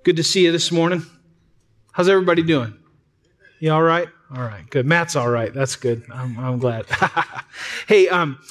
Good to see you this morning. How's everybody doing? You all right? All right, good. Matt's all right. That's good. I'm glad. Hey,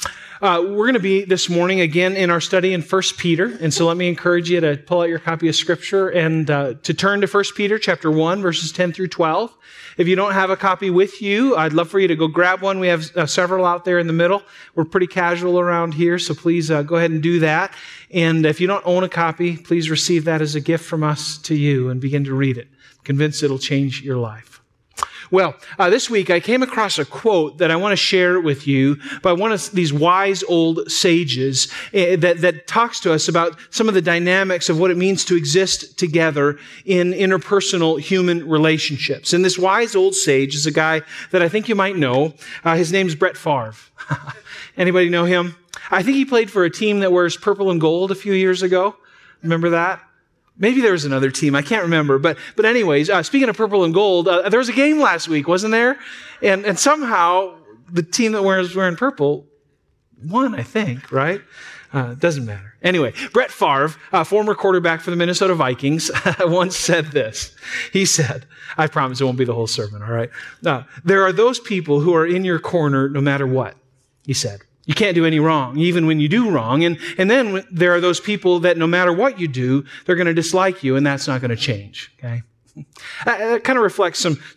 we're going to be this morning again in our study in 1 Peter. And so let me encourage you to pull out your copy of Scripture and to turn to 1 Peter chapter 1, verses 10 through 12. If you don't have a copy with you, I'd love for you to go grab one. We have several out there in the middle. We're pretty casual around here, so please go ahead and do that. And if you don't own a copy, please receive that as a gift from us to you and begin to read it. I'm convinced it'll change your life. Well, this week I came across a quote that I want to share with you by one of these wise old sages that talks to us about some of the dynamics of what it means to exist together in interpersonal human relationships. And this wise old sage is a guy that I think you might know. His name's Brett Favre. Anybody know him? I think he played for a team that wears purple and gold a few years ago. Remember that? Maybe there was another team. I can't remember. But anyways, speaking of purple and gold, there was a game last week, wasn't there? And somehow the team that was wearing purple won, I think, right? Doesn't matter. Anyway, Brett Favre, former quarterback for the Minnesota Vikings, once said this. He said, I promise it won't be the whole sermon, all right? There are those people who are in your corner no matter what, he said. You can't do any wrong, even when you do wrong. And then there are those people that no matter what you do, they're going to dislike you, and that's not going to change, okay? That kind of reflects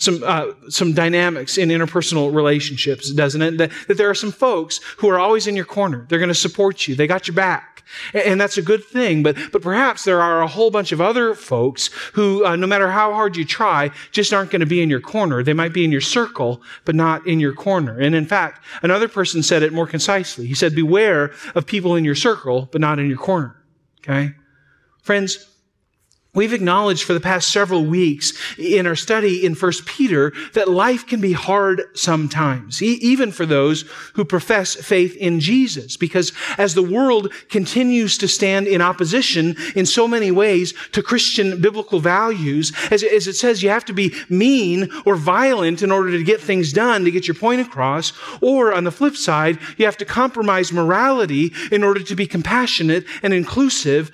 some dynamics in interpersonal relationships, doesn't it? That there are some folks who are always in your corner. They're going to support you. They got your back. And that's a good thing. But perhaps there are a whole bunch of other folks who, no matter how hard you try, just aren't going to be in your corner. They might be in your circle, but not in your corner. And in fact, another person said it more concisely. He said, beware of people in your circle, but not in your corner. Okay? Friends, we've acknowledged for the past several weeks in our study in 1 Peter that life can be hard sometimes, even for those who profess faith in Jesus. Because as the world continues to stand in opposition in so many ways to Christian biblical values, as it says you have to be mean or violent in order to get things done, to get your point across, or on the flip side, you have to compromise morality in order to be compassionate and inclusive.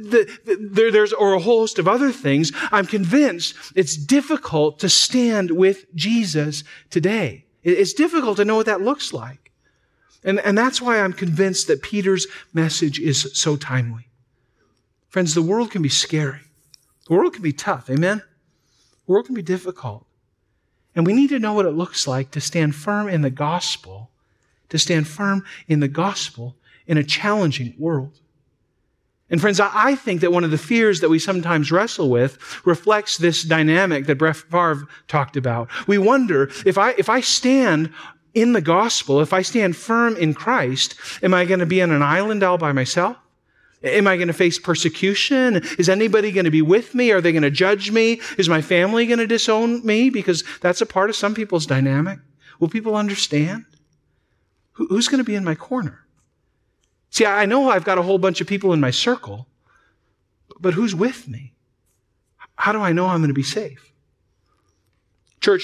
There's a whole of other things, I'm convinced it's difficult to stand with Jesus today. It's difficult to know what that looks like. And that's why I'm convinced that Peter's message is so timely. Friends, the world can be scary. The world can be tough, amen? The world can be difficult. And we need to know what it looks like to stand firm in the gospel, in a challenging world. And friends, I think that one of the fears that we sometimes wrestle with reflects this dynamic that Brett Favre talked about. We wonder, if I stand in the gospel, if I stand firm in Christ, am I going to be on an island all by myself? Am I going to face persecution? Is anybody going to be with me? Are they going to judge me? Is my family going to disown me? Because that's a part of some people's dynamic. Will people understand? Who's going to be in my corner? See, I know I've got a whole bunch of people in my circle, but who's with me? How do I know I'm going to be safe? Church,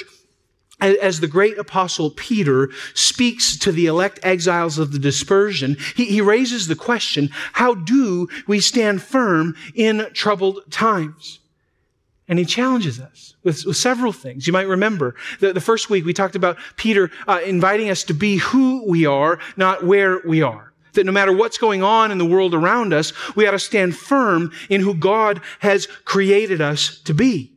as the great apostle Peter speaks to the elect exiles of the dispersion, he raises the question, how do we stand firm in troubled times? And he challenges us with several things. You might remember the first week we talked about Peter inviting us to be who we are, not where we are. That no matter what's going on in the world around us, we ought to stand firm in who God has created us to be.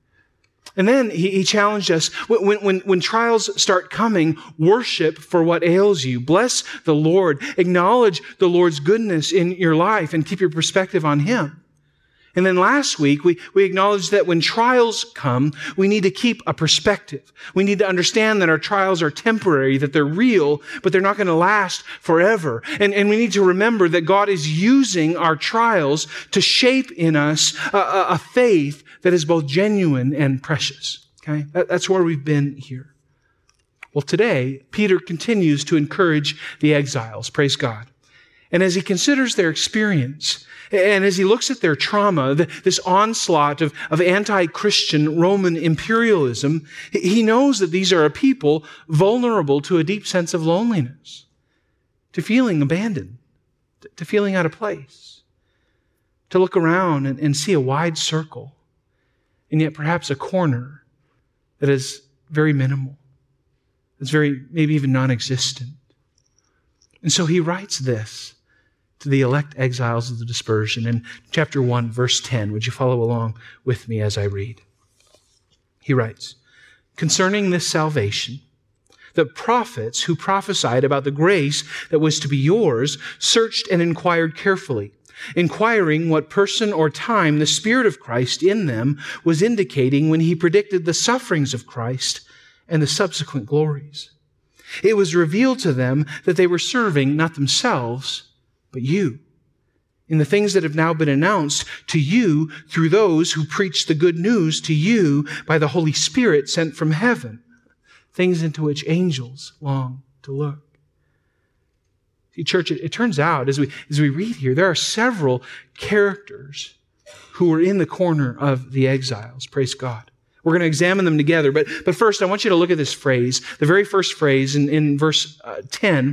And then he challenged us, when trials start coming, worship for what ails you. Bless the Lord. Acknowledge the Lord's goodness in your life and keep your perspective on Him. And then last week, we acknowledged that when trials come, we need to keep a perspective. We need to understand that our trials are temporary, that they're real, but they're not going to last forever. And we need to remember that God is using our trials to shape in us a faith that is both genuine and precious. Okay? That's where we've been here. Well, today, Peter continues to encourage the exiles. Praise God. And as he considers their experience, and as he looks at their trauma, this onslaught of anti-Christian Roman imperialism, he knows that these are a people vulnerable to a deep sense of loneliness, to feeling abandoned, to feeling out of place, to look around and see a wide circle and yet perhaps a corner that is very minimal. It's very, maybe even non-existent. And so he writes this to the elect exiles of the dispersion in chapter 1, verse 10. Would you follow along with me as I read? He writes, "Concerning this salvation, the prophets who prophesied about the grace that was to be yours searched and inquired carefully, inquiring what person or time the Spirit of Christ in them was indicating when he predicted the sufferings of Christ and the subsequent glories. It was revealed to them that they were serving not themselves, but you, in the things that have now been announced to you through those who preach the good news to you by the Holy Spirit sent from heaven, things into which angels long to look." See, church, it turns out, as we read here, there are several characters who were in the corner of the exiles. Praise God. We're going to examine them together. But first, I want you to look at this phrase. The very first phrase in verse 10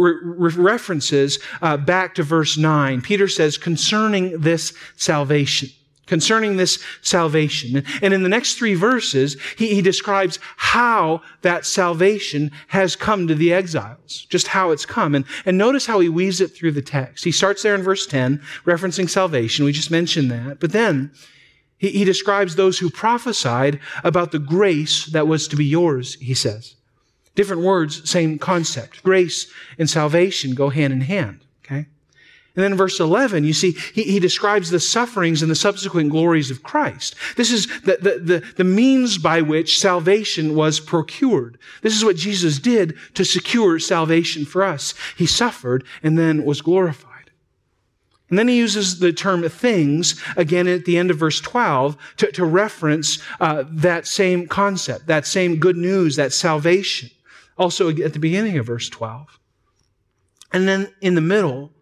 references back to verse 9. Peter says, concerning this salvation. Concerning this salvation. And in the next three verses, he describes how that salvation has come to the exiles. Just how it's come. And notice how he weaves it through the text. He starts there in verse 10, referencing salvation. We just mentioned that. But then he describes those who prophesied about the grace that was to be yours, he says. Different words, same concept. Grace and salvation go hand in hand, okay? And then in verse 11, you see, he describes the sufferings and the subsequent glories of Christ. This is the means by which salvation was procured. This is what Jesus did to secure salvation for us. He suffered and then was glorified. And then he uses the term things again at the end of verse 12 to reference that same concept, that same good news, that salvation. Also at the beginning of verse 12. And then in the middle,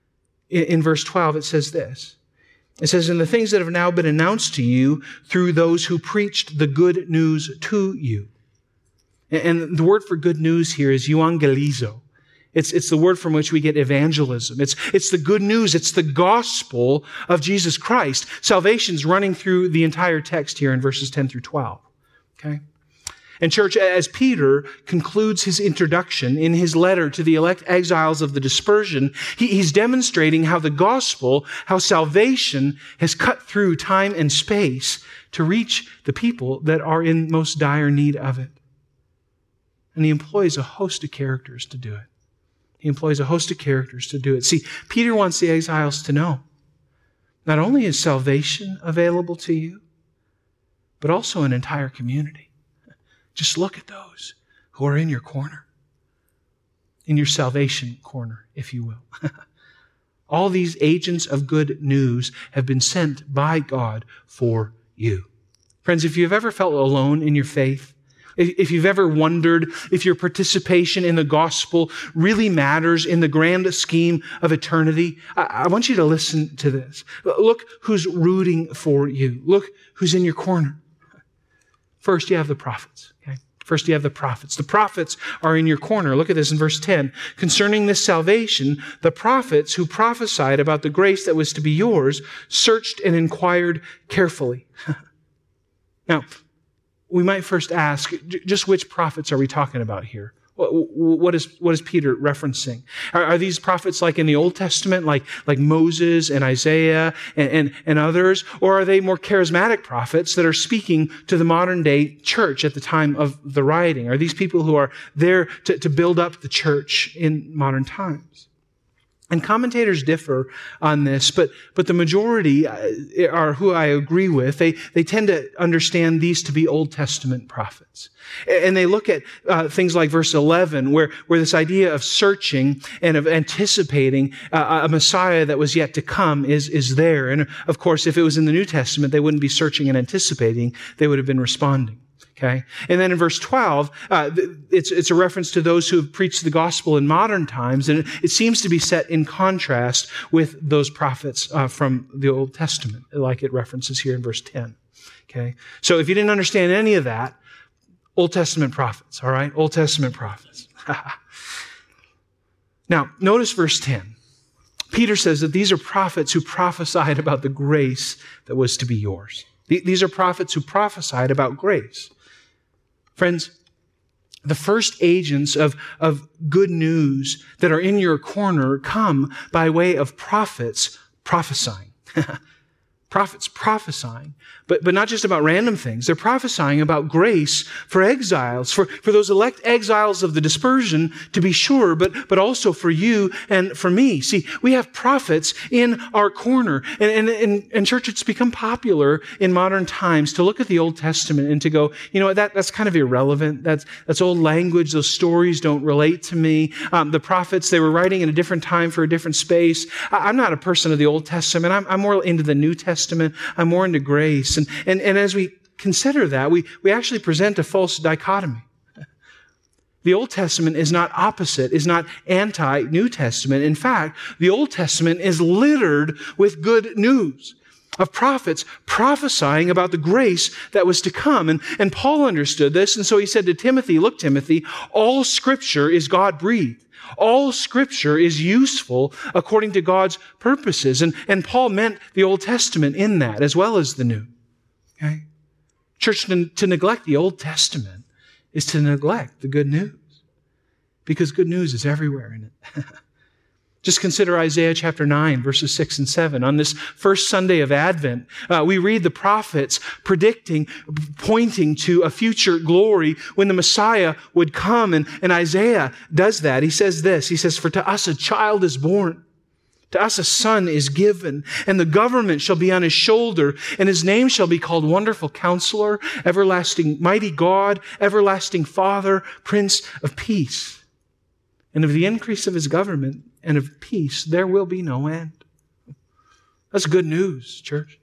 in verse 12, it says this. It says, "And the things that have now been announced to you through those who preached the good news to you." And the word for good news here is euangelizo. It's the word from which we get evangelism. It's the good news. It's the gospel of Jesus Christ. Salvation's running through the entire text here in verses 10 through 12. Okay? And church, as Peter concludes his introduction in his letter to the elect exiles of the dispersion, he's demonstrating how the gospel, how salvation has cut through time and space to reach the people that are in most dire need of it. And he employs a host of characters to do it. He employs a host of characters to do it. See, Peter wants the exiles to know, not only is salvation available to you, but also an entire community. Just look at those who are in your corner, in your salvation corner, if you will. All these agents of good news have been sent by God for you. Friends, if you've ever felt alone in your faith, if you've ever wondered if your participation in the gospel really matters in the grand scheme of eternity, I want you to listen to this. Look who's rooting for you. Look who's in your corner. First, you have the prophets. Okay? First, you have the prophets. The prophets are in your corner. Look at this in verse 10. "Concerning this salvation, the prophets who prophesied about the grace that was to be yours searched and inquired carefully." Now, we might first ask, just which prophets are we talking about here? What is Peter referencing? Are these prophets like in the Old Testament, like Moses and Isaiah and others? Or are they more charismatic prophets that are speaking to the modern day church at the time of the writing? Are these people who are there to build up the church in modern times? And commentators differ on this, but the majority are who I agree with. They tend to understand these to be Old Testament prophets. And they look at things like verse 11, where this idea of searching and of anticipating a Messiah that was yet to come is there. And of course, if it was in the New Testament, they wouldn't be searching and anticipating. They would have been responding. Okay. And then in verse 12, it's a reference to those who have preached the gospel in modern times. And it seems to be set in contrast with those prophets from the Old Testament, like it references here in verse 10. Okay. So if you didn't understand any of that, Old Testament prophets, all right? Old Testament prophets. Now, notice verse 10. Peter says that these are prophets who prophesied about the grace that was to be yours. These are prophets who prophesied about grace. Friends, the first agents of good news that are in your corner come by way of prophets prophesying. Prophets prophesying, but not just about random things. They're prophesying about grace for exiles, for those elect exiles of the dispersion, to be sure, but also for you and for me. See, we have prophets in our corner. And church, it's become popular in modern times to look at the Old Testament and to go, you know, that's kind of irrelevant. That's old language. Those stories don't relate to me. The prophets, they were writing in a different time for a different space. I'm not a person of the Old Testament. I'm more into the New Testament. I'm more into grace. And as we consider that, we actually present a false dichotomy. The Old Testament is not opposite, is not anti-New Testament. In fact, the Old Testament is littered with good news of prophets prophesying about the grace that was to come. And Paul understood this, and so he said to Timothy, look, Timothy, all Scripture is God-breathed. All Scripture is useful according to God's purposes. And Paul meant the Old Testament in that, as well as the New. Okay? Church, to neglect the Old Testament is to neglect the good news, because good news is everywhere in it. Just consider Isaiah chapter 9, verses 6 and 7. On this first Sunday of Advent, we read the prophets predicting, pointing to a future glory when the Messiah would come. And Isaiah does that. He says this. He says, "For to us a child is born. To us a son is given, and the government shall be on his shoulder, and his name shall be called Wonderful Counselor, Everlasting Mighty God, Everlasting Father, Prince of Peace. And of the increase of his government and of peace, there will be no end." That's good news, church.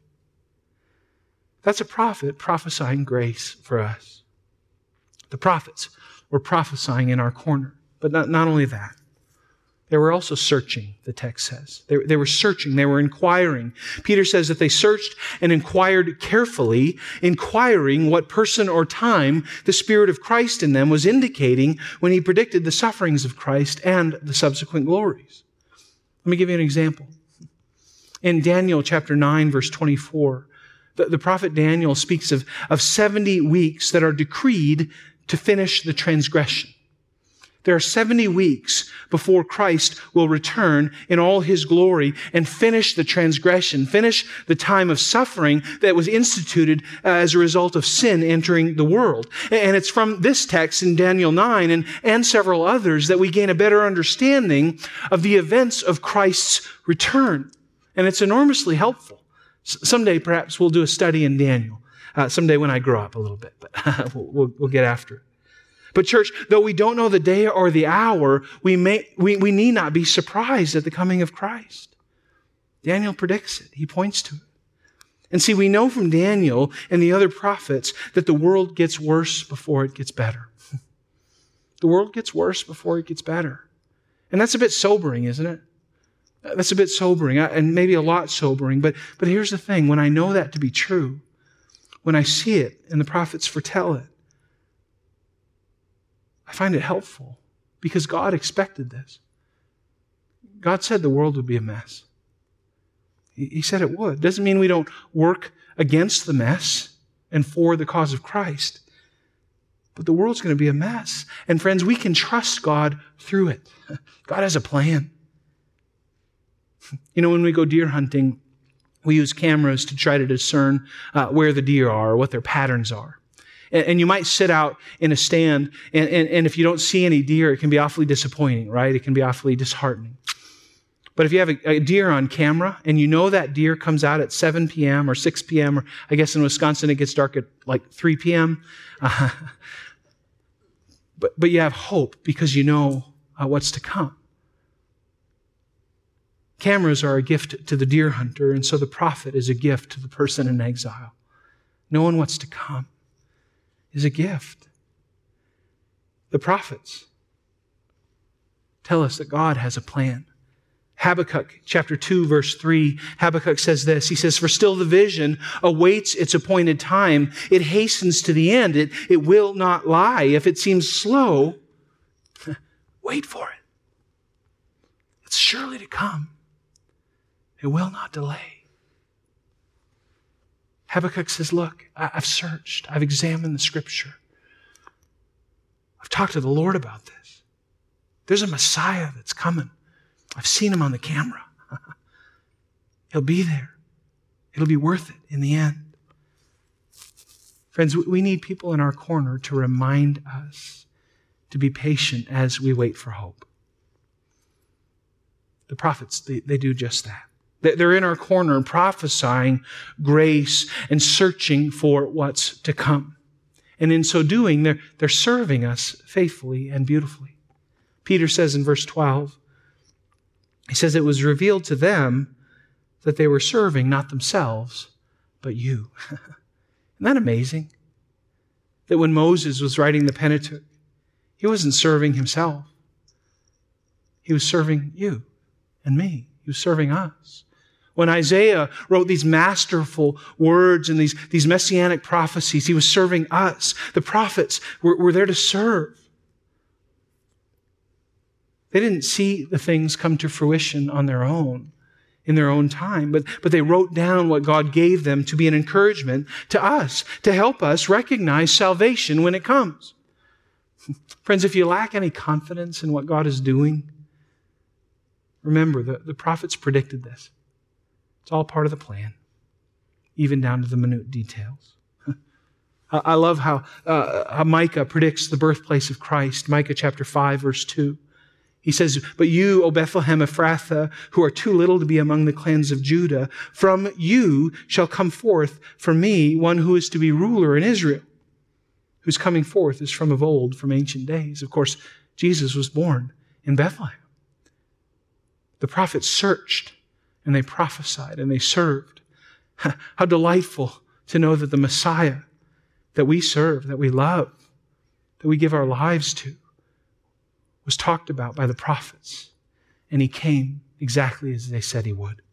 That's a prophet prophesying grace for us. The prophets were prophesying in our corner. But not only that. They were also searching, the text says. They were searching. They were inquiring. Peter says that they searched and inquired carefully, inquiring what person or time the Spirit of Christ in them was indicating when he predicted the sufferings of Christ and the subsequent glories. Let me give you an example. In Daniel chapter 9, verse 24, the prophet Daniel speaks of 70 weeks that are decreed to finish the transgression. There are 70 weeks before Christ will return in all his glory and finish the transgression, finish the time of suffering that was instituted as a result of sin entering the world. And it's from this text in Daniel 9 and several others that we gain a better understanding of the events of Christ's return. And it's enormously helpful. Someday, perhaps, we'll do a study in Daniel. Someday when I grow up a little bit, but we'll get after it. But church, though we don't know the day or the hour, we need not be surprised at the coming of Christ. Daniel predicts it. He points to it. And see, we know from Daniel and the other prophets that the world gets worse before it gets better. The world gets worse before it gets better. And that's a bit sobering, isn't it? That's a bit sobering, and maybe a lot sobering. But here's the thing. When I know that to be true, when I see it and the prophets foretell it, I find it helpful because God expected this. God said the world would be a mess. He said it would. Doesn't mean we don't work against the mess and for the cause of Christ. But the world's going to be a mess. And friends, we can trust God through it. God has a plan. You know, when we go deer hunting, we use cameras to try to discern where the deer are or what their patterns are. And you might sit out in a stand, and if you don't see any deer, it can be awfully disappointing, right? It can be awfully disheartening. But if you have a deer on camera, and you know that deer comes out at 7 p.m. or 6 p.m., or I guess in Wisconsin it gets dark at like 3 p.m., but you have hope because you know what's to come. Cameras are a gift to the deer hunter, and so the prophet is a gift to the person in exile. Knowing what's to come is a gift. The prophets tell us that God has a plan. Habakkuk chapter 2, verse 3, Habakkuk says this. He says, "For still the vision awaits its appointed time. It hastens to the end. It will not lie. If it seems slow, wait for it. It's surely to come. It will not delay." Habakkuk says, look, I've searched. I've examined the Scripture. I've talked to the Lord about this. There's a Messiah that's coming. I've seen him on the camera. He'll be there. It'll be worth it in the end. Friends, we need people in our corner to remind us to be patient as we wait for hope. The prophets, they do just that. They're in our corner and prophesying grace and searching for what's to come. And in so doing, they're serving us faithfully and beautifully. Peter says in verse 12, he says, it was revealed to them that they were serving not themselves, but you. Isn't that amazing? That when Moses was writing the Pentateuch, he wasn't serving himself. He was serving you and me. He was serving us. When Isaiah wrote these masterful words and these messianic prophecies, he was serving us. The prophets were there to serve. They didn't see the things come to fruition on their own, in their own time, but they wrote down what God gave them to be an encouragement to us, to help us recognize salvation when it comes. Friends, if you lack any confidence in what God is doing, remember the prophets predicted this. It's all part of the plan, even down to the minute details. I love how Micah predicts the birthplace of Christ. Micah chapter 5, verse 2. He says, but you, O Bethlehem Ephrathah, who are too little to be among the clans of Judah, from you shall come forth for me one who is to be ruler in Israel, whose coming forth is from of old, from ancient days. Of course, Jesus was born in Bethlehem. The prophets searched, and they prophesied, and they served. How delightful to know that the Messiah that we serve, that we love, that we give our lives to, was talked about by the prophets, and he came exactly as they said he would.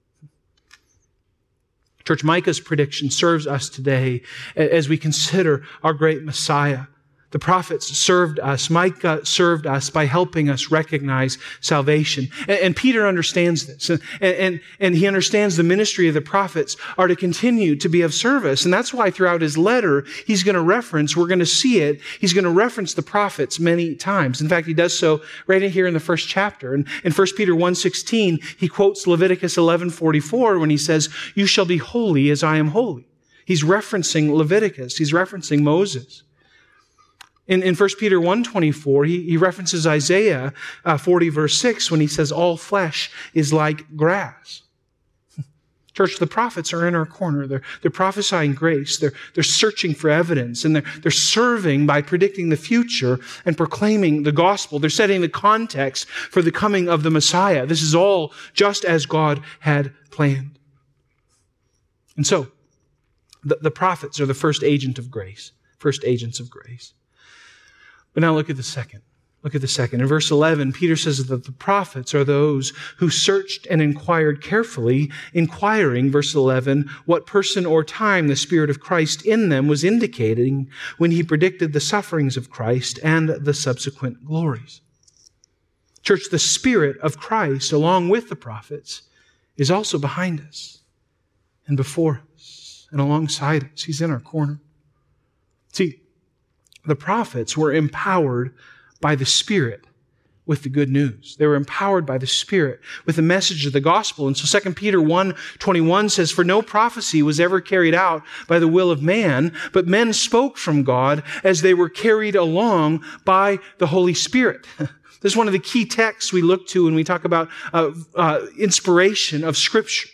Church, Micah's prediction serves us today as we consider our great Messiah. The prophets served us. Micah served us by helping us recognize salvation. And Peter understands this. And he understands the ministry of the prophets are to continue to be of service. And that's why throughout his letter, he's going to reference, we're going to see it, he's going to reference the prophets many times. In fact, he does so right in here in the first chapter. And in 1 Peter 1:16, he quotes Leviticus 11:44 when he says, you shall be holy as I am holy. He's referencing Leviticus. He's referencing Moses. In 1 Peter 1:24, he references Isaiah 40 verse 6 when he says, all flesh is like grass. Church, the prophets are in our corner. They're prophesying grace. They're searching for evidence, and they're serving by predicting the future and proclaiming the gospel. They're setting the context for the coming of the Messiah. This is all just as God had planned. And so, the prophets are the first agent of grace, first agents of grace. But now look at the second. Look at the second. In verse 11, Peter says that the prophets are those who searched and inquired carefully, inquiring, verse 11, what person or time the Spirit of Christ in them was indicating when he predicted the sufferings of Christ and the subsequent glories. Church, the Spirit of Christ, along with the prophets, is also behind us and before us and alongside us. He's in our corner. See, the prophets were empowered by the Spirit with the good news. They were empowered by the Spirit with the message of the gospel. And so 2 Peter 1:21 says, for no prophecy was ever carried out by the will of man, but men spoke from God as they were carried along by the Holy Spirit. This is one of the key texts we look to when we talk about inspiration of Scripture.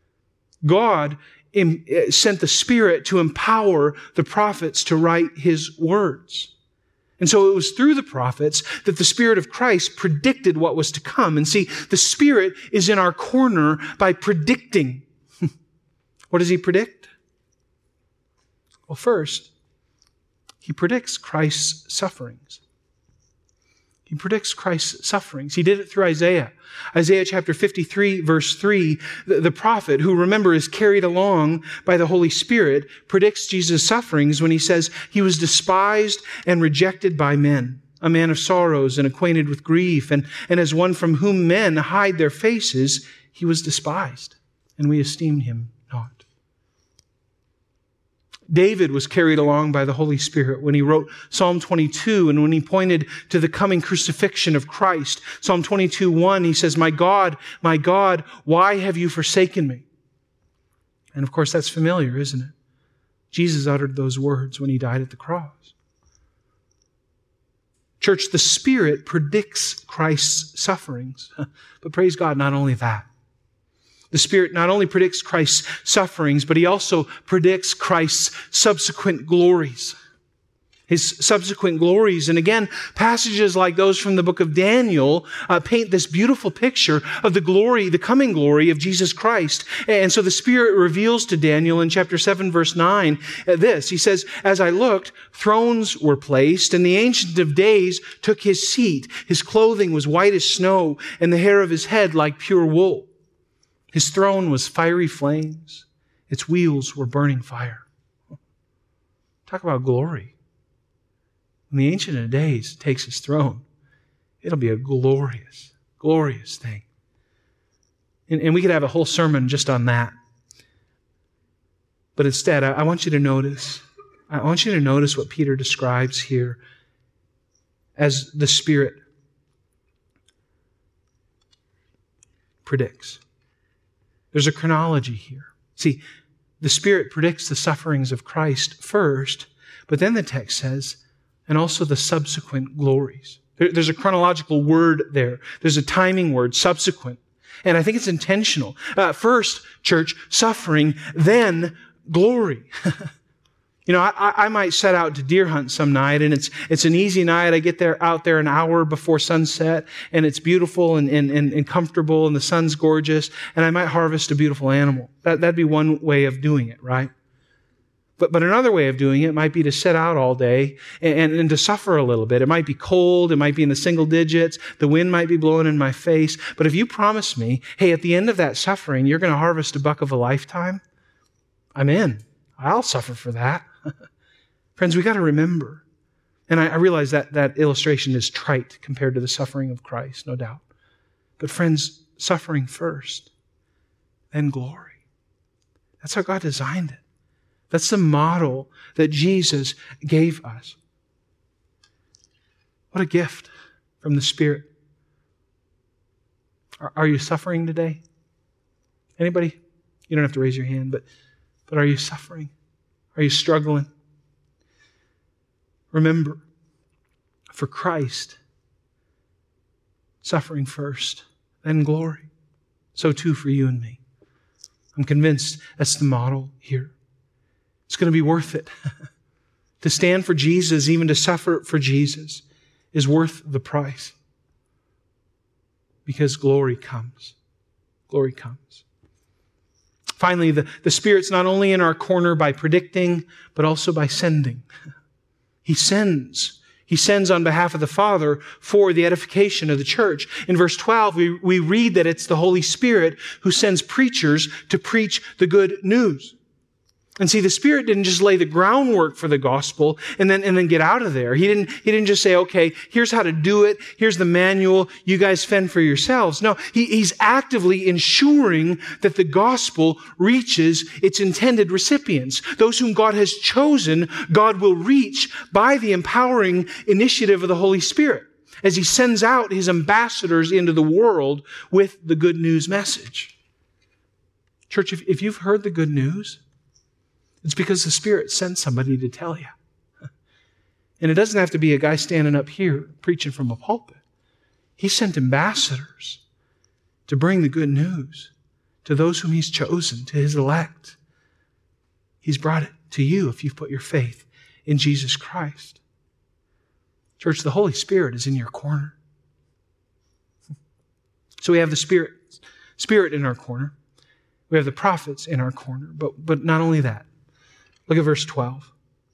God sent the Spirit to empower the prophets to write His words. And so it was through the prophets that the Spirit of Christ predicted what was to come. And see, the Spirit is in our corner by predicting. What does He predict? Well, first, He predicts Christ's sufferings. He predicts Christ's sufferings. He did it through Isaiah. Isaiah chapter 53, verse 3, the prophet, who remember is carried along by the Holy Spirit, predicts Jesus' sufferings when he says, he was despised and rejected by men, a man of sorrows and acquainted with grief, and as one from whom men hide their faces, he was despised, and we esteemed him not. David was carried along by the Holy Spirit when he wrote Psalm 22 and when he pointed to the coming crucifixion of Christ. Psalm 22:1, he says, my God, why have you forsaken me? And of course, that's familiar, isn't it? Jesus uttered those words when he died at the cross. Church, the Spirit predicts Christ's sufferings. But praise God, not only that. The Spirit not only predicts Christ's sufferings, but he also predicts Christ's subsequent glories. His subsequent glories. And again, passages like those from the book of Daniel paint this beautiful picture of the glory, the coming glory of Jesus Christ. And so the Spirit reveals to Daniel in chapter 7, verse 9, this. He says, as I looked, thrones were placed, and the Ancient of Days took his seat. His clothing was white as snow, and the hair of his head like pure wool. His throne was fiery flames. Its wheels were burning fire. Talk about glory. When the Ancient of Days takes his throne, it'll be a glorious, glorious thing. And we could have a whole sermon just on that. But instead, I want you to notice what Peter describes here as the Spirit predicts. There's a chronology here. See, the Spirit predicts the sufferings of Christ first, but then the text says, and also the subsequent glories. There's a chronological word there. There's a timing word, subsequent. And I think it's intentional. First, church, suffering, then glory. You know, I might set out to deer hunt some night, and it's an easy night. I get out there an hour before sunset, and it's beautiful and comfortable, and the sun's gorgeous, and I might harvest a beautiful animal. That'd be one way of doing it, right? But another way of doing it might be to sit out all day and to suffer a little bit. It might be cold. It might be in the single digits. The wind might be blowing in my face. But if you promise me, hey, at the end of that suffering, you're going to harvest a buck of a lifetime, I'm in. I'll suffer for that. Friends, we got to remember. And I realize that illustration is trite compared to the suffering of Christ, no doubt. But friends, suffering first, then glory. That's how God designed it. That's the model that Jesus gave us. What a gift from the Spirit. Are you suffering today? Anybody? You don't have to raise your hand, but are you suffering? Are you struggling? Remember, for Christ, suffering first, then glory. So too for you and me. I'm convinced that's the model here. It's going to be worth it. To stand for Jesus, even to suffer for Jesus, is worth the price. Because glory comes. Glory comes. Finally, the Spirit's not only in our corner by predicting, but also by sending. He sends. He sends on behalf of the Father for the edification of the church. In verse 12, we read that it's the Holy Spirit who sends preachers to preach the good news. And see, the Spirit didn't just lay the groundwork for the gospel and then get out of there. He didn't just say, okay, here's how to do it. Here's the manual. You guys fend for yourselves. No, he's actively ensuring that the gospel reaches its intended recipients. Those whom God has chosen, God will reach by the empowering initiative of the Holy Spirit as he sends out his ambassadors into the world with the good news message. Church, if you've heard the good news, it's because the Spirit sent somebody to tell you. And it doesn't have to be a guy standing up here preaching from a pulpit. He sent ambassadors to bring the good news to those whom he's chosen, to his elect. He's brought it to you if you've put your faith in Jesus Christ. Church, the Holy Spirit is in your corner. So we have the Spirit in our corner. We have the prophets in our corner. But not only that. Look at verse 12.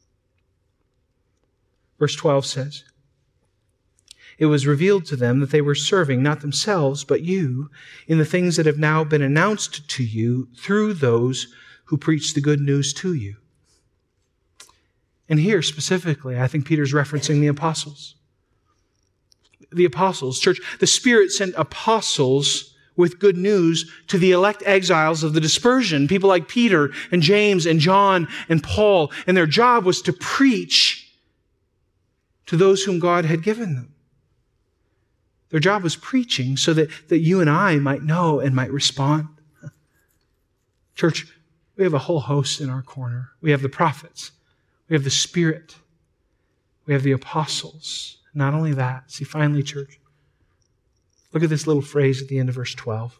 Verse 12 says, it was revealed to them that they were serving not themselves, but you in the things that have now been announced to you through those who preach the good news to you. And here specifically, I think Peter's referencing the apostles. The apostles, church, the Spirit sent apostles with good news to the elect exiles of the dispersion, people like Peter and James and John and Paul. And their job was to preach to those whom God had given them. Their job was preaching so that you and I might know and might respond. Church, we have a whole host in our corner. We have the prophets. We have the Spirit. We have the apostles. Not only that, see, finally, church, look at this little phrase at the end of verse 12.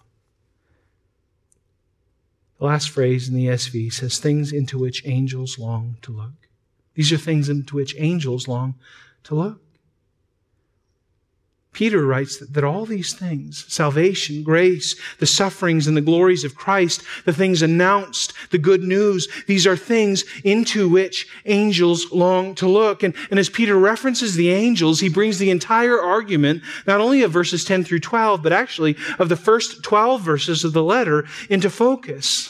The last phrase in the ESV says, things into which angels long to look. These are things into which angels long to look. Peter writes that all these things, salvation, grace, the sufferings and the glories of Christ, the things announced, the good news, these are things into which angels long to look. And as Peter references the angels, he brings the entire argument, not only of verses 10 through 12, but actually of the first 12 verses of the letter into focus.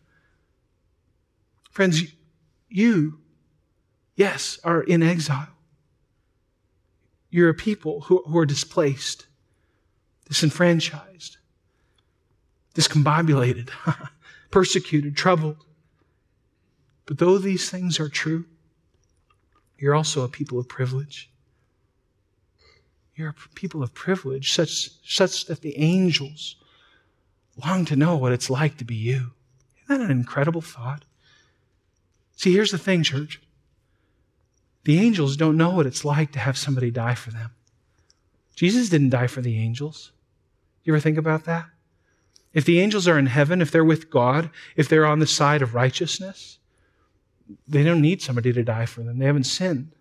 Friends, you, yes, are in exile. You're a people who are displaced, disenfranchised, discombobulated, persecuted, troubled. But though these things are true, you're also a people of privilege. You're a people of privilege such that the angels long to know what it's like to be you. Isn't that an incredible thought? See, here's the thing, church. The angels don't know what it's like to have somebody die for them. Jesus didn't die for the angels. You ever think about that? If the angels are in heaven, if they're with God, if they're on the side of righteousness, they don't need somebody to die for them. They haven't sinned.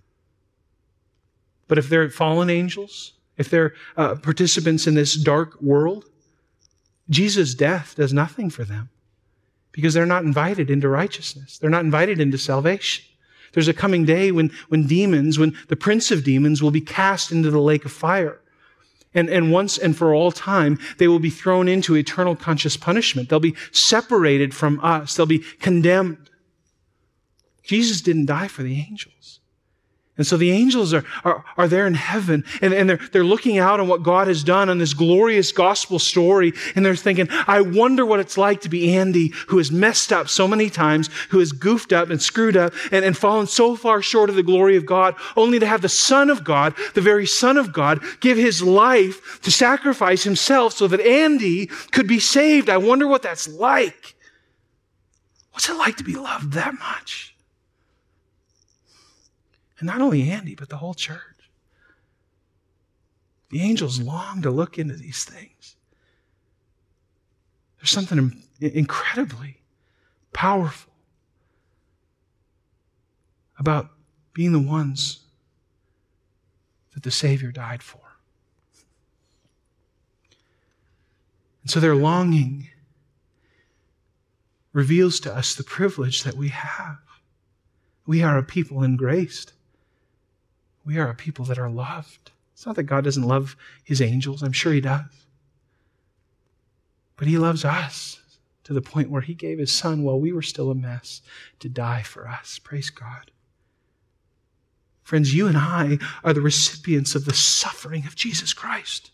But if they're fallen angels, if they're participants in this dark world, Jesus' death does nothing for them because they're not invited into righteousness. They're not invited into salvation. There's a coming day when the prince of demons will be cast into the lake of fire. And once and for all time, they will be thrown into eternal conscious punishment. They'll be separated from us. They'll be condemned. Jesus didn't die for the angels. And so the angels are there in heaven, and they're looking out on what God has done on this glorious gospel story, and they're thinking, I wonder what it's like to be Andy, who has messed up so many times, who has goofed up and screwed up and fallen so far short of the glory of God, only to have the Son of God, the very Son of God, give his life to sacrifice himself so that Andy could be saved. I wonder what that's like. What's it like to be loved that much? And not only Andy, but the whole church. The angels long to look into these things. There's something incredibly powerful about being the ones that the Savior died for. And so their longing reveals to us the privilege that we have. We are a people engraced. We are a people that are loved. It's not that God doesn't love his angels. I'm sure he does. But he loves us to the point where he gave his Son while we were still a mess to die for us. Praise God. Friends, you and I are the recipients of the suffering of Jesus Christ.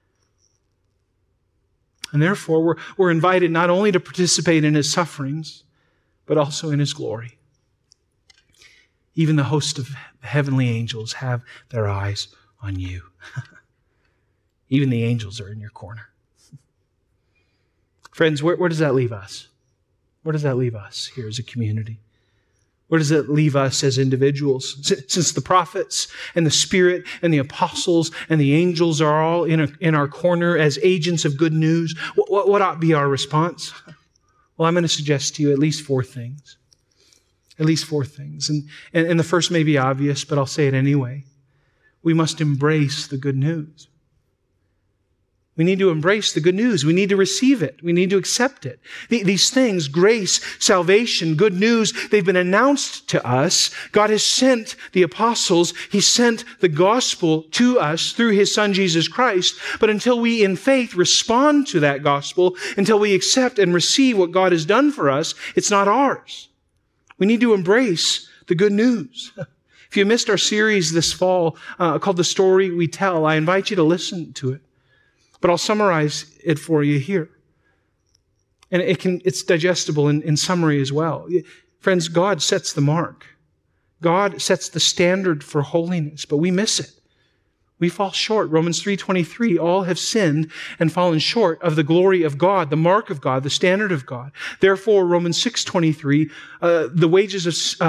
And therefore, we're invited not only to participate in his sufferings, but also in his glory. Even the host of heavenly angels have their eyes on you. Even the angels are in your corner. Friends, where does that leave us? Where does that leave us here as a community? Where does it leave us as individuals? Since the prophets and the Spirit and the apostles and the angels are all in our corner as agents of good news, what ought to be our response? Well, I'm going to suggest to you at least 4 things. At least 4 things. And the first may be obvious, but I'll say it anyway. We must embrace the good news. We need to embrace the good news. We need to receive it. We need to accept it. These things, grace, salvation, good news, they've been announced to us. God has sent the apostles. He sent the gospel to us through his Son, Jesus Christ. But until we in faith respond to that gospel, until we accept and receive what God has done for us, it's not ours. We need to embrace the good news. If you missed our series this fall called The Story We Tell, I invite you to listen to it. But I'll summarize it for you here. And it's digestible in summary as well. Friends, God sets the mark. God sets the standard for holiness, but we miss it. We fall short. Romans 3:23, all have sinned and fallen short of the glory of God, the mark of God, the standard of God. Therefore, Romans 6:23, the wages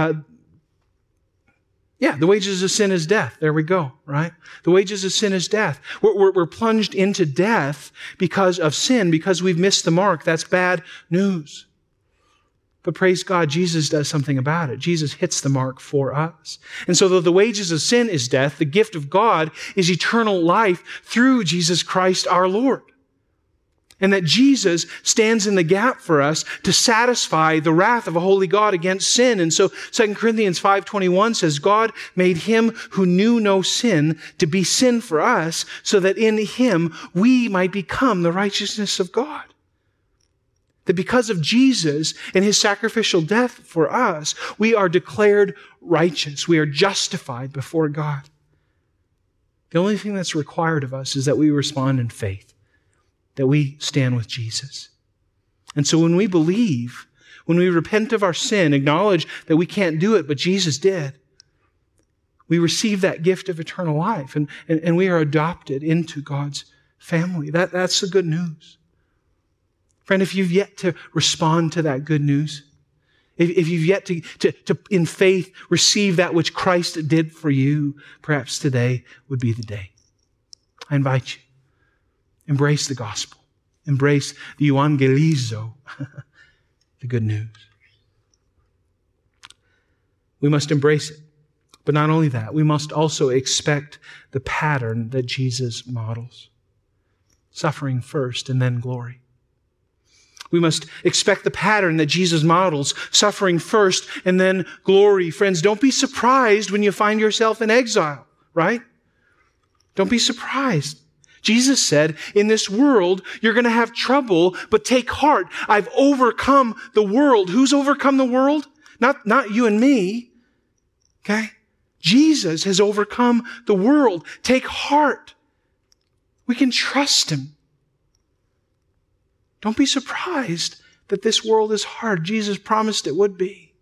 of sin is death. There we go, right? The wages of sin is death. We're plunged into death because of sin, because we've missed the mark. That's bad news. But praise God, Jesus does something about it. Jesus hits the mark for us. And so though the wages of sin is death, the gift of God is eternal life through Jesus Christ our Lord. And that Jesus stands in the gap for us to satisfy the wrath of a holy God against sin. And so 2 Corinthians 5:21 says, God made him who knew no sin to be sin for us, so that in him we might become the righteousness of God. That because of Jesus and his sacrificial death for us, we are declared righteous. We are justified before God. The only thing that's required of us is that we respond in faith, that we stand with Jesus. And so when we believe, when we repent of our sin, acknowledge that we can't do it, but Jesus did, we receive that gift of eternal life, and we are adopted into God's family. That's the good news. Friend, if you've yet to respond to that good news, if you've yet to in faith receive that which Christ did for you, perhaps today would be the day. I invite you. Embrace the gospel. Embrace the euangelizo, the good news. We must embrace it. But not only that, we must also expect the pattern that Jesus models. Suffering first and then glory. We must expect the pattern that Jesus models, suffering first and then glory. Friends, don't be surprised when you find yourself in exile, right? Don't be surprised. Jesus said, in this world, you're going to have trouble, but take heart. I've overcome the world. Who's overcome the world? Not you and me. Okay? Jesus has overcome the world. Take heart. We can trust him. Don't be surprised that this world is hard. Jesus promised it would be.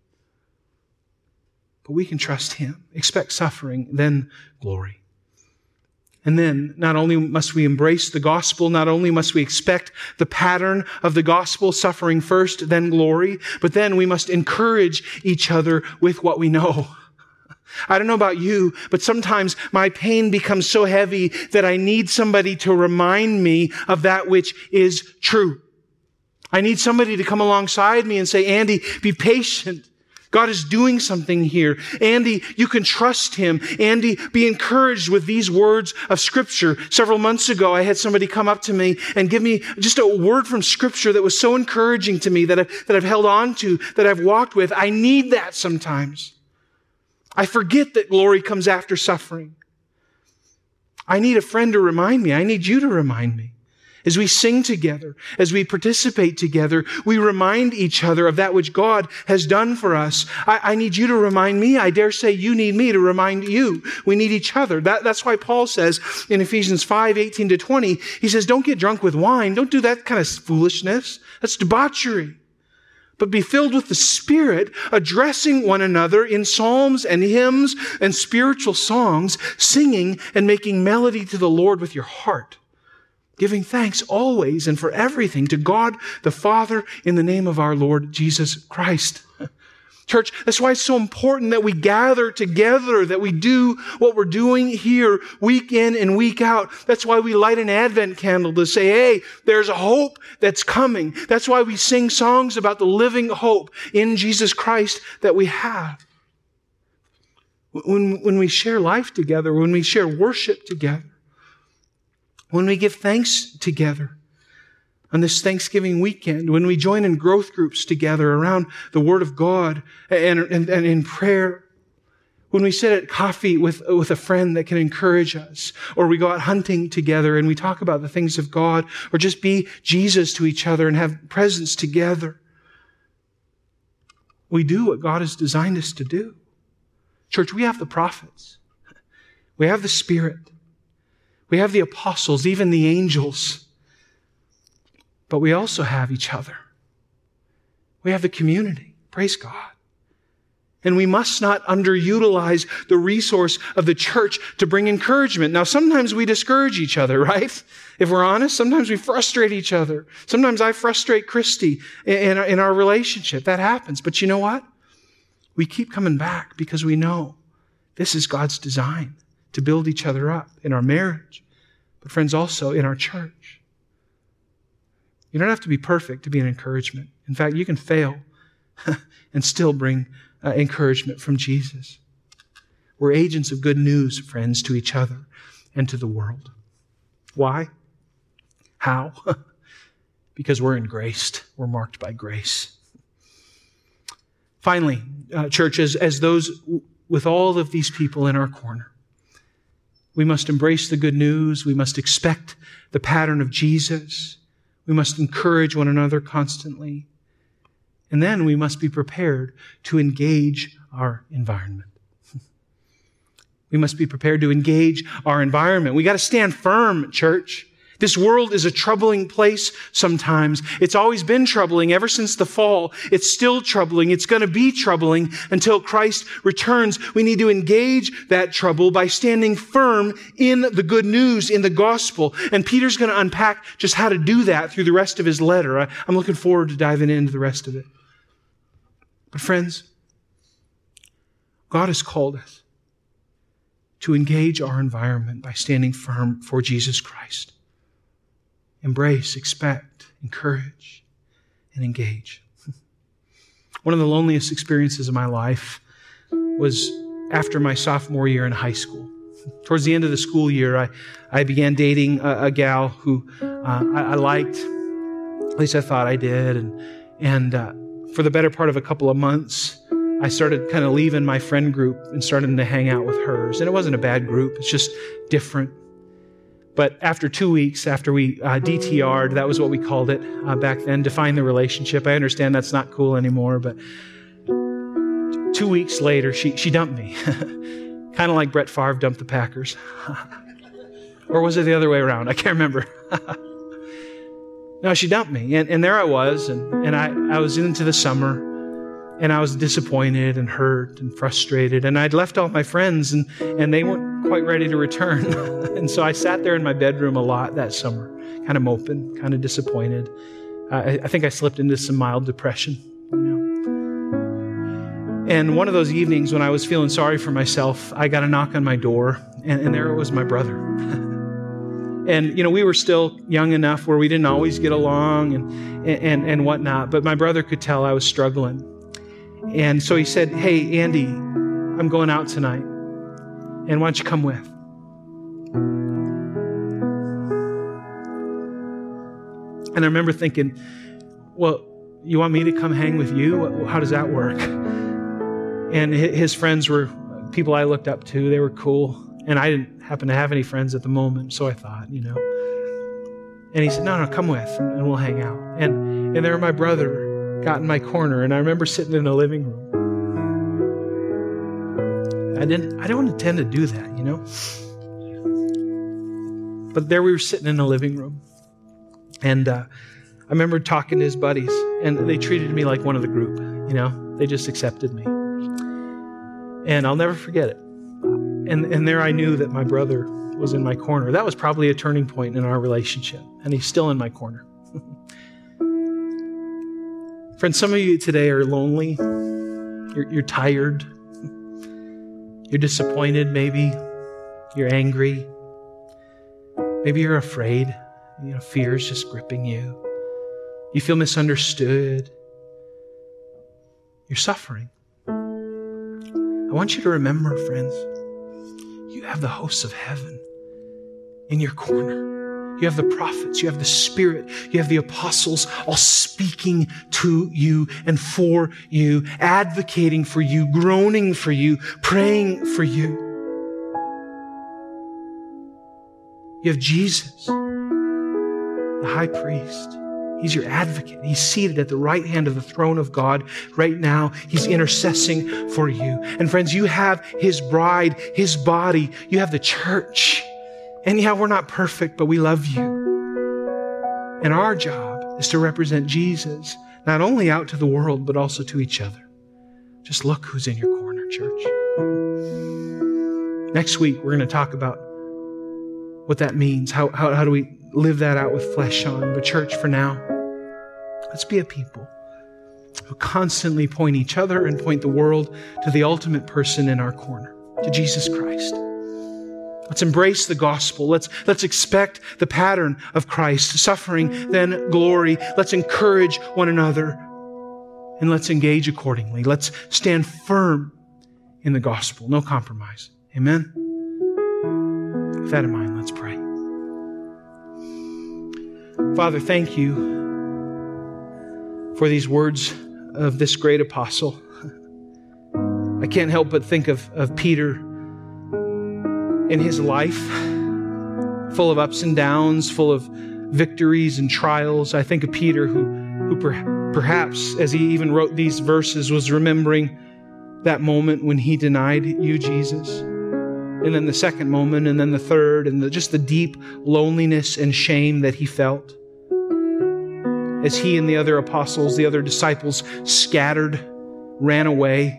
But we can trust him. Expect suffering, then glory. And then, not only must we embrace the gospel, not only must we expect the pattern of the gospel, suffering first, then glory, but then we must encourage each other with what we know. I don't know about you, but sometimes my pain becomes so heavy that I need somebody to remind me of that which is true. I need somebody to come alongside me and say, Andy, be patient. God is doing something here. Andy, you can trust him. Andy, be encouraged with these words of Scripture. Several months ago, I had somebody come up to me and give me just a word from Scripture that was so encouraging to me that I've held on to, that I've walked with. I need that sometimes. I forget that glory comes after suffering. I need a friend to remind me. I need you to remind me. As we sing together, as we participate together, we remind each other of that which God has done for us. I need you to remind me. I dare say you need me to remind you. We need each other. That's why Paul says in Ephesians 5:18-20, he says, don't get drunk with wine. Don't do that kind of foolishness. That's debauchery. But be filled with the Spirit, addressing one another in psalms and hymns and spiritual songs, singing and making melody to the Lord with your heart, giving thanks always and for everything to God the Father in the name of our Lord Jesus Christ. Church, that's why it's so important that we gather together, that we do what we're doing here week in and week out. That's why we light an Advent candle to say, hey, there's a hope that's coming. That's why we sing songs about the living hope in Jesus Christ that we have. When we share life together, when we share worship together, when we give thanks together on this Thanksgiving weekend, when we join in growth groups together around the Word of God and in prayer, when we sit at coffee with a friend that can encourage us, or we go out hunting together and we talk about the things of God, or just be Jesus to each other and have presence together, we do what God has designed us to do. Church, we have the prophets. We have the Spirit. We have the apostles, even the angels. But we also have each other. We have the community. Praise God. And we must not underutilize the resource of the church to bring encouragement. Now, sometimes we discourage each other, right? If we're honest, sometimes we frustrate each other. Sometimes I frustrate Christy in our relationship. That happens. But you know what? We keep coming back because we know this is God's design, to build each other up in our marriage, but friends, also in our church. You don't have to be perfect to be an encouragement. In fact, you can fail and still bring encouragement from Jesus. We're agents of good news, friends, to each other and to the world. Why? How? Because we're engraced. We're marked by grace. Finally, church, as those with all of these people in our corner, we must embrace the good news. We must expect the pattern of Jesus. We must encourage one another constantly. And then we must be prepared to engage our environment. We must be prepared to engage our environment. We got to stand firm, church. This world is a troubling place sometimes. It's always been troubling ever since the fall. It's still troubling. It's going to be troubling until Christ returns. We need to engage that trouble by standing firm in the good news, in the gospel. And Peter's going to unpack just how to do that through the rest of his letter. I'm looking forward to diving into the rest of it. But friends, God has called us to engage our environment by standing firm for Jesus Christ. Embrace, expect, encourage, and engage. One of the loneliest experiences of my life was after my sophomore year in high school. Towards the end of the school year, I began dating a gal who I liked. At least I thought I did. And for the better part of a couple of months, I started kind of leaving my friend group and starting to hang out with hers. And it wasn't a bad group. It's just different. But after 2 weeks, after we DTR'd, that was what we called it back then, define the relationship. I understand that's not cool anymore, but 2 weeks later, she dumped me. Kind of like Brett Favre dumped the Packers. Or was it the other way around? I can't remember. No, she dumped me. And there I was, and I was into the summer, and I was disappointed and hurt and frustrated. And I'd left all my friends, and they weren't quite ready to return. And so I sat there in my bedroom a lot that summer, kind of moping, kind of disappointed. I think I slipped into some mild depression, you know. And one of those evenings when I was feeling sorry for myself, I got a knock on my door, and there it was my brother. And, you know, we were still young enough where we didn't always get along and whatnot, but my brother could tell I was struggling. And so he said, "Hey, Andy, I'm going out tonight, and why don't you come with?" And I remember thinking, well, you want me to come hang with you? How does that work? And his friends were people I looked up to. They were cool. And I didn't happen to have any friends at the moment, so I thought, you know. And he said, no, come with, and we'll hang out. And there my brother got in my corner, and I remember sitting in the living room. I don't intend to do that, you know. But there we were sitting in the living room. And I remember talking to his buddies, and they treated me like one of the group, you know. They just accepted me. And I'll never forget it. And there I knew that my brother was in my corner. That was probably a turning point in our relationship. And he's still in my corner. Friends, some of you today are lonely. You're tired. You're disappointed maybe. You're angry. Maybe you're afraid. You know, fear is just gripping you. You feel misunderstood. You're suffering. I want you to remember, friends, you have the hosts of heaven in your corner. You have the prophets, you have the Spirit, you have the apostles all speaking to you and for you, advocating for you, groaning for you, praying for you. You have Jesus, the high priest. He's your advocate. He's seated at the right hand of the throne of God right now. He's intercessing for you. And friends, you have His bride, His body. You have the church. And yeah, we're not perfect, but we love you. And our job is to represent Jesus, not only out to the world, but also to each other. Just look who's in your corner, church. Next week, we're going to talk about what that means. How do we live that out with flesh on? But church, for now, let's be a people who constantly point each other and point the world to the ultimate person in our corner, to Jesus Christ. Let's embrace the gospel. Let's expect the pattern of Christ, suffering, then glory. Let's encourage one another, and let's engage accordingly. Let's stand firm in the gospel. No compromise. Amen? With that in mind, let's pray. Father, thank you for these words of this great apostle. I can't help but think of Peter in his life, full of ups and downs, full of victories and trials. I think of Peter who perhaps, as he even wrote these verses, was remembering that moment when he denied you, Jesus. And then the second moment, and then the third, and just the deep loneliness and shame that he felt as he and the other apostles, the other disciples, scattered, ran away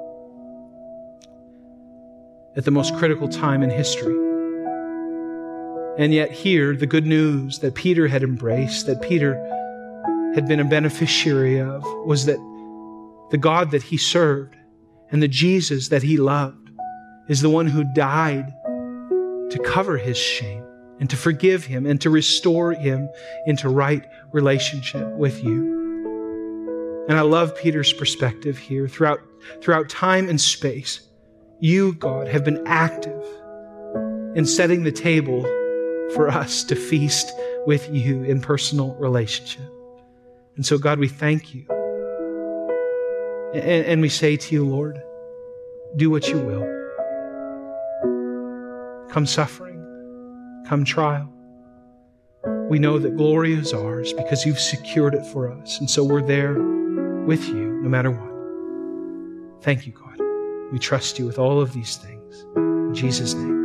at the most critical time in history. And yet here, the good news that Peter had embraced, that Peter had been a beneficiary of, was that the God that he served and the Jesus that he loved is the one who died to cover his shame and to forgive him and to restore him into right relationship with you. And I love Peter's perspective here. Throughout time and space, you, God, have been active in setting the table for us to feast with you in personal relationship. And so, God, we thank you. And we say to you, Lord, do what you will. Come suffering, come trial. We know that glory is ours because you've secured it for us. And so we're there with you no matter what. Thank you, God. We trust you with all of these things. In Jesus' name.